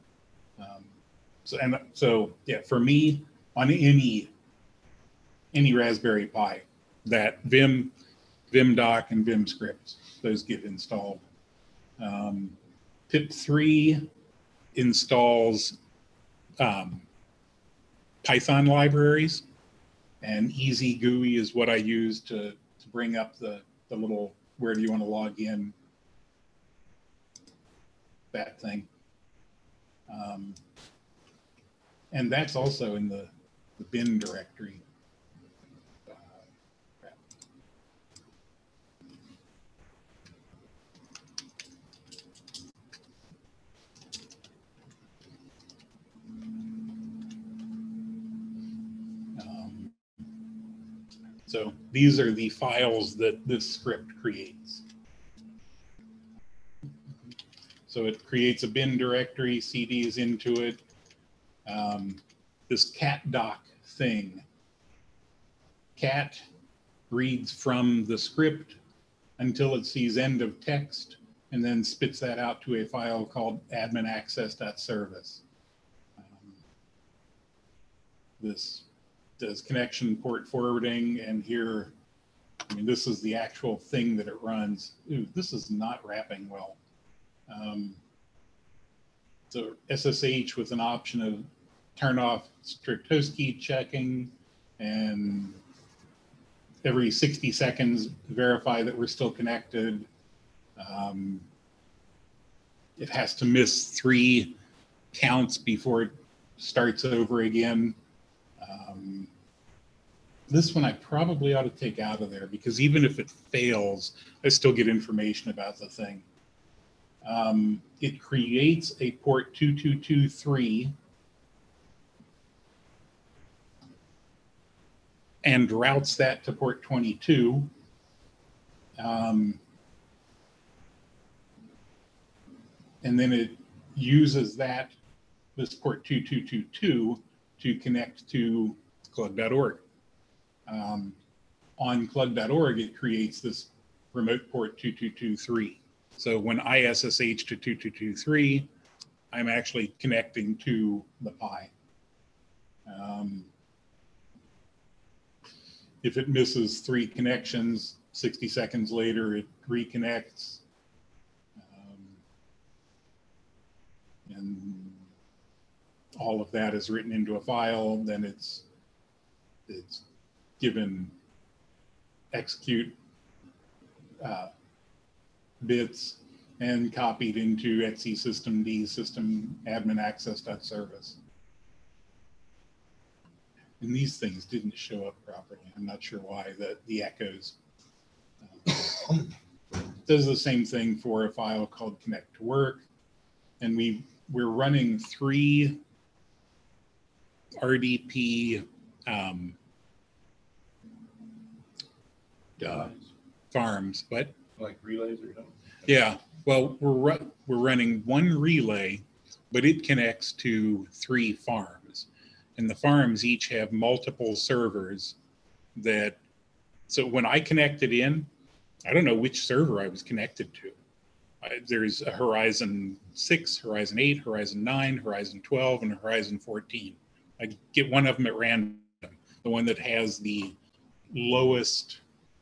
So yeah, for me, on any Raspberry Pi, that Vim doc and Vim scripts, those get installed. Pip3 installs Python libraries, and Easy GUI is what I use to bring up the little, where do you want to log in, that thing. And that's also in the bin directory. So these are the files that this script creates. So it creates a bin directory, CDs into it. This cat doc thing, cat reads from the script until it sees end of text and then spits that out to a file called adminaccess.service. This does connection port forwarding, and here, I mean, this is the actual thing that it runs. Ooh, this is not wrapping well. So SSH with an option of turn off strict host key checking, and every 60 seconds verify that we're still connected. It has to miss 3 counts before it starts over again. This one I probably ought to take out of there, because even if it fails, I still get information about the thing. It creates a port 2223 and routes that to port 22. And then it uses this port 2222 to connect to clug.org. On clug.org, it creates this remote port 2223. So when I SSH to 2223, I'm actually connecting to the Pi. If it misses 3 connections, 60 seconds later, it reconnects. And all of that is written into a file. Then it's given execute bits and copied into etc systemd system admin access.service. And these things didn't show up properly. I'm not sure why. The echoes. Does the same thing for a file called connect to work. And we're running 3 RDP farms, but Like relays or something? yeah, well, we're running 1 relay, but it connects to 3 farms, and the farms each have multiple servers that, so when I connected in, I don't know which server I was connected to. There's a Horizon 6, Horizon 8, Horizon 9, Horizon 12, and Horizon 14. I get one of them at random, the one that has the lowest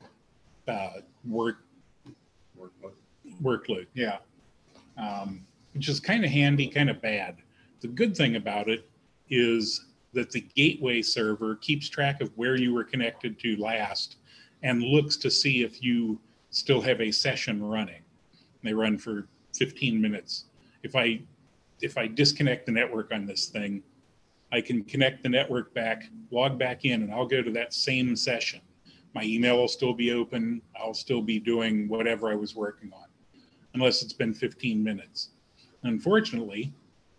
workload, yeah. Which is kind of handy, kind of bad. The good thing about it is that the gateway server keeps track of where you were connected to last and looks to see if you still have a session running. They run for 15 minutes. if I disconnect the network on this thing, I can connect the network back, log back in, and I'll go to that same session. My email will still be open. I'll still be doing whatever I was working on, unless it's been 15 minutes. Unfortunately,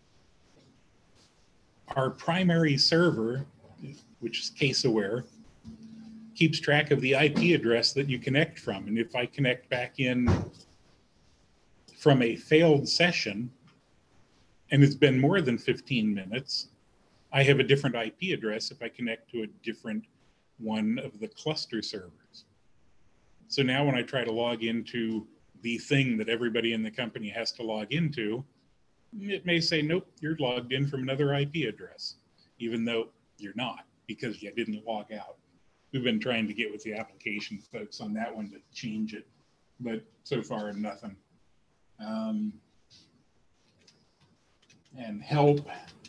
our primary server, which is CaseAware, keeps track of the IP address that you connect from. And if I connect back in from a failed session, and it's been more than 15 minutes, I have a different IP address if I connect to a different one of the cluster servers. So now when I try to log into the thing that everybody in the company has to log into, it may say, nope, you're logged in from another IP address, even though you're not, because you didn't log out. We've been trying to get with the application folks on that one to change it, but so far nothing. And help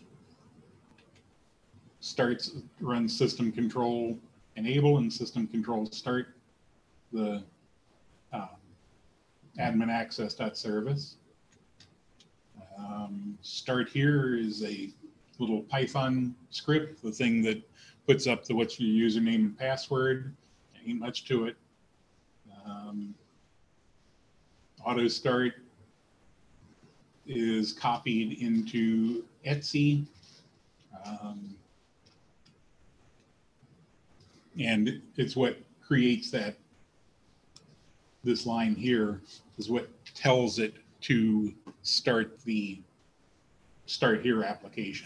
runs system control enable, and system control start the admin access.service. Start here is a little Python script, the thing that puts up what's your username and password. Ain't much to it. Auto start is copied into Etsy. And it's what creates this line here is what tells it to start the Start Here application.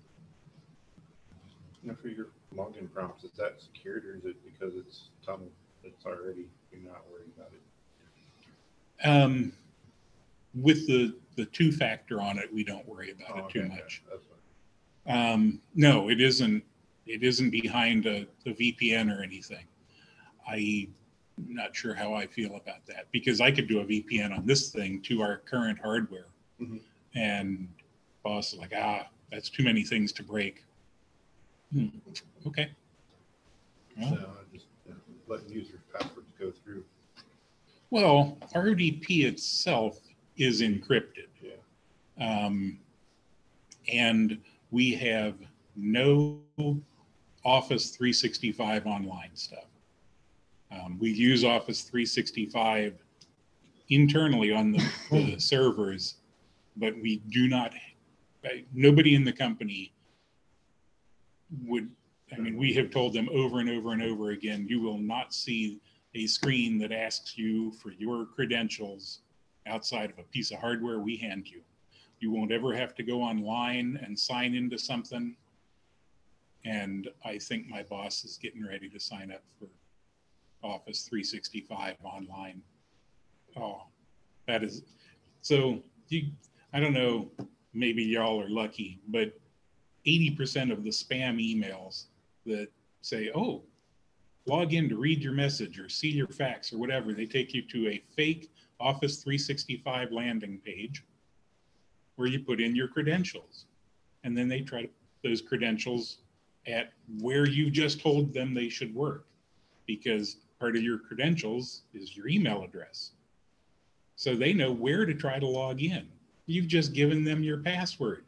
Now for your login prompts, is that secured, or is it because it's tunnel? It's already, you're not worried about it. With the two-factor on it, we don't worry about it too Okay, much. That's fine. No, it isn't. It isn't behind a VPN or anything. I'm not sure how I feel about that, because I could do a VPN on this thing to our current hardware, and boss is like, that's too many things to break. Okay. Well, So I just letting users' passwords go through. well, RDP itself is encrypted. Yeah. And we have no Office 365 online stuff. We use Office 365 internally on the servers, but we do not, nobody in the company would, we have told them over and over and over again, you will not see a screen that asks you for your credentials outside of a piece of hardware we hand you. You won't ever have to go online and sign into something. And I think my boss is getting ready to sign up for Office 365 online. Oh, that is, so I don't know, maybe y'all are lucky, but 80% of the spam emails that say, oh, log in to read your message or see your fax or whatever, they take you to a fake Office 365 landing page where you put in your credentials. And then they try to put those credentials at where you just told them they should work, because part of your credentials is your email address. So they know where to try to log in. You've just given them your password.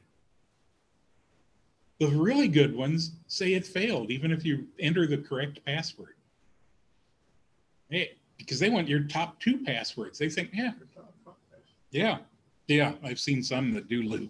The really good ones say it failed, even if you enter the correct password. Hey, because they want your top 2 passwords. They think, yeah, I've seen some that do loop.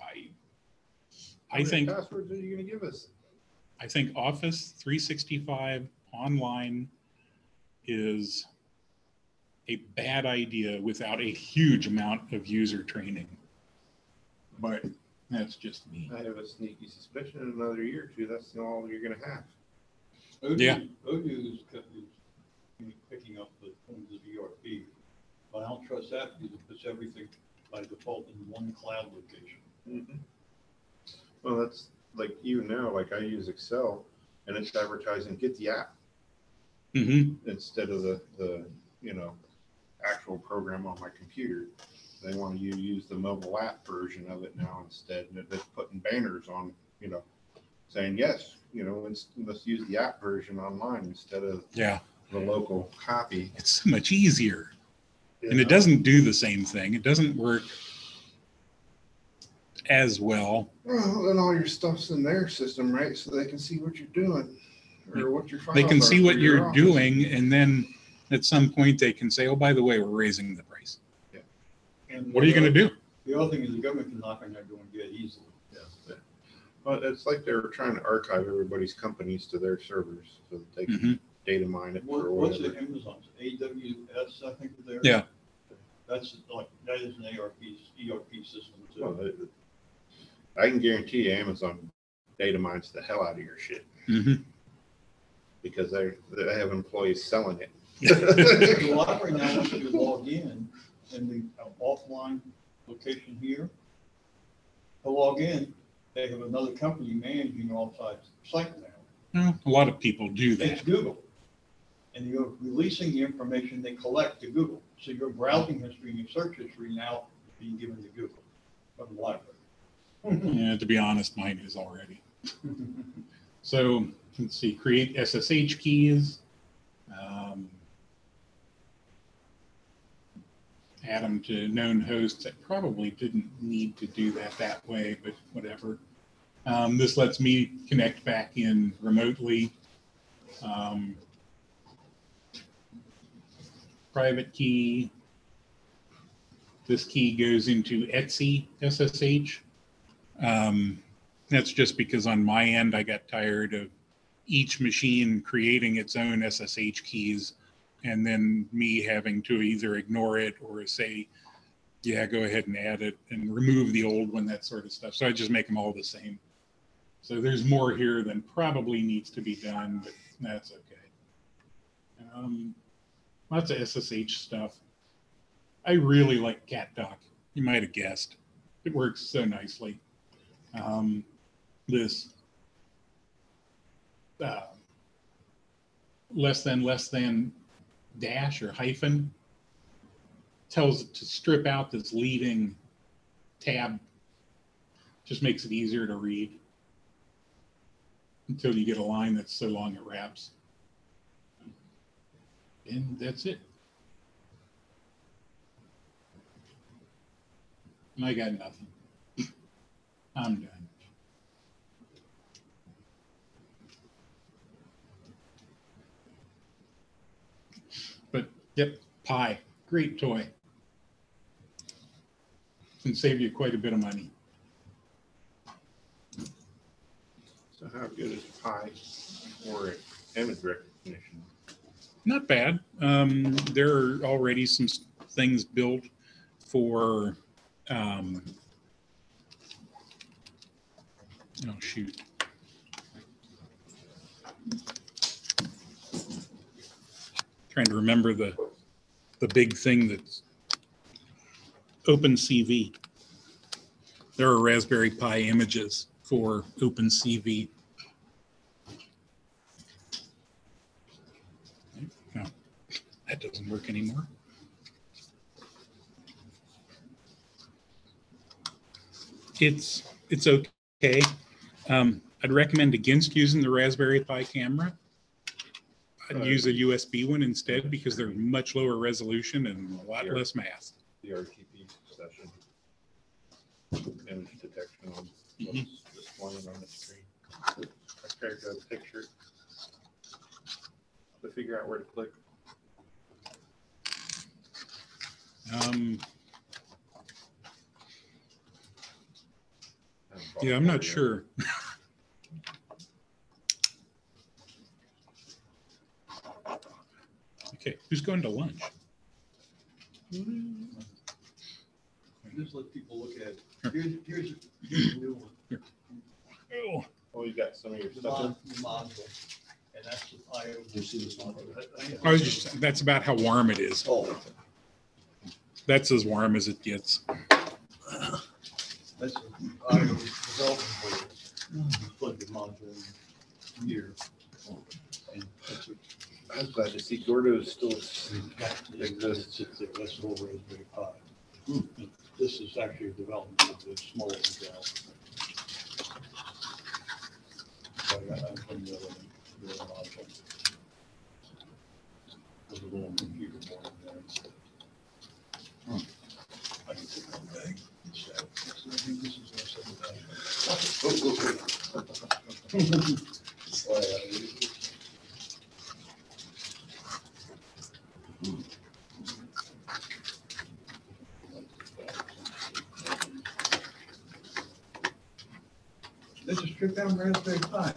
How many passwords are you going to give us? I think Office 365 online is a bad idea without a huge amount of user training. But that's just me. I have a sneaky suspicion in another year or two, that's all you're going to have. Yeah. Odoo is picking up the forms of ERP, but I don't trust that because it puts everything by default in one cloud location. Well, that's like even now, like I use Excel and it's advertising, get the app instead of the actual program on my computer. They want you to use the mobile app version of it now instead, and it's putting banners on, saying yes, let's use the app version online instead of the local copy. It's so much easier. And it doesn't do the same thing. It doesn't work. as well. Well, then all your stuff's in their system, right? So they can see what you're doing or what your files They can are see for what your you're office. doing, and then at some point they can say, oh, by the way, we're raising the price. And What are you going to do? The other thing is the government can knock on that door and get easily. Well, it's like they were trying to archive everybody's companies to their servers so that they can Mhm. data mine it or What's whatever. the Amazon's AWS, I think is there? Yeah. That's like, that is an ERP system Well, too. I can guarantee you Amazon data mines the hell out of your shit Mhm. because they have employees selling it. The library now wants you to log in the offline location here. To log in, they have another company managing your offsite site now. Well, a lot of people do It's that. Google. And you're releasing the information they collect to Google. So your browsing history and your search history now is being given to Google from the library. Yeah, to be honest, mine is already. So let's see, create SSH keys. Add them to known hosts. I probably didn't need to do that way, but whatever. This lets me connect back in remotely. Private key. This key goes into Etsy SSH. That's just because on my end, I got tired of each machine creating its own SSH keys and then me having to either ignore it or say, yeah, go ahead and add it and remove the old one, that sort of stuff. So I just make them all the same. So there's more here than probably needs to be done, but that's okay. Lots of SSH stuff. I really like CatDoc. You might have guessed. It works so nicely. This less than dash or hyphen tells it to strip out this leading tab. Just makes it easier to read until you get a line that's so long it wraps. And that's it. And I got nothing. I'm done. But yep, Pi, great toy. Can save you quite a bit of money. So how good is Pi for image recognition? Not bad. There are already some things built for, oh shoot. Trying to remember the big thing that's OpenCV. There are Raspberry Pi images for OpenCV. No, that doesn't work anymore. It's okay. I'd recommend against using the Raspberry Pi camera. I'd use a USB one instead because they're much lower resolution and a lot less mass. The RTP session. Image detection on Mhm. what's displaying on the screen. I tried to picture to figure out where to click. Yeah, I'm not sure. Okay, who's going to lunch? Just let people look at it. Here's a new one. Oh, Oh, you got some of your The stuff in? module. And that's the IO. Do you see this one? I was just, that's about how warm it is. Oh, That's as warm as it gets. That's the IO development board. You plug the module in here. And that's what I'm glad to see Gordo's still. That's the whole Raspberry Pi. This is actually a development of the smaller Intel. So I got from the other module. There's a little computer board in there instead. I can put it on the bag instead. So I think this is also This is stripped down Raspberry Pi.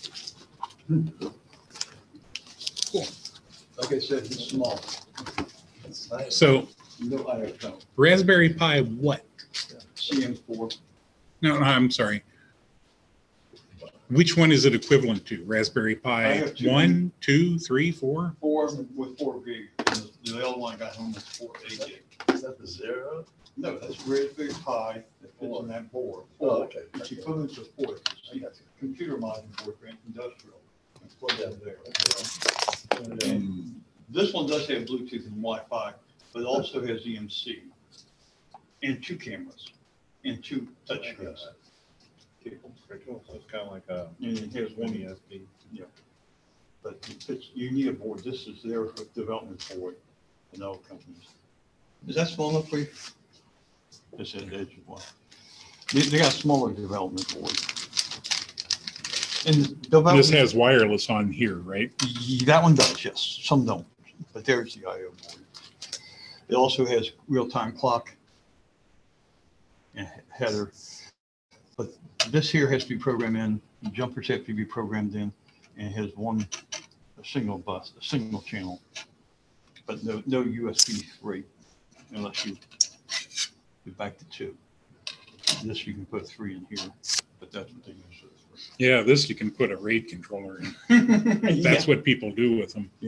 Cool. Like I said, it's small. So No ISO. Raspberry Pi what? CM4. No, I'm sorry. Which one is it equivalent to? Raspberry I Pi have two. 1, 2, 3, 4? 4 with 4 gig. And the other one I got home was 8 gig. Is that the zero? No, that's Raspberry Pi that fits on that board. Oh, okay. It's equivalent to 4. I got Computer module board for industrial. It's plugged in there. you. And this one does have Bluetooth and Wi-Fi, but it also has EMC and 2 cameras and 2 touch screens. Pretty cool. So it's kind of like a And it has one, mini SD. but you need a board. This is their development board in all companies. Is that small enough for you? This is the edge of one. They got a smaller development board. And the This development, has wireless on here, right? that one does, yes. Some don't, but there's the IO board. It also has real-time clock and header. But this here has to be programmed in, the jumpers have to be programmed in, and it has a single bus, a single channel. But no USB 3 unless you go back to 2. This you can put 3 in here, but that's what they use it Yeah, this you can put a RAID controller in. for. That's what people do with them.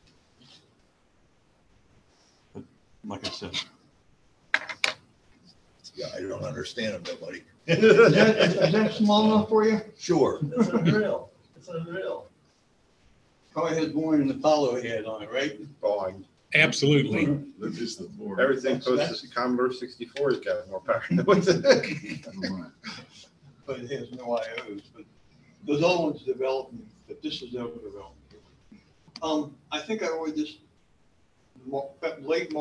Like I said. Yeah, I don't understand them, nobody. Is that small enough for you? Sure. It's unreal. It's unreal. Probably has more than the Apollo head on it, right? Oh, Absolutely. That is the board. everything close to Commodore 64 has got more power. What's it? But it has no IOs, but those other ones development, but this is their development. I think I ordered this late March.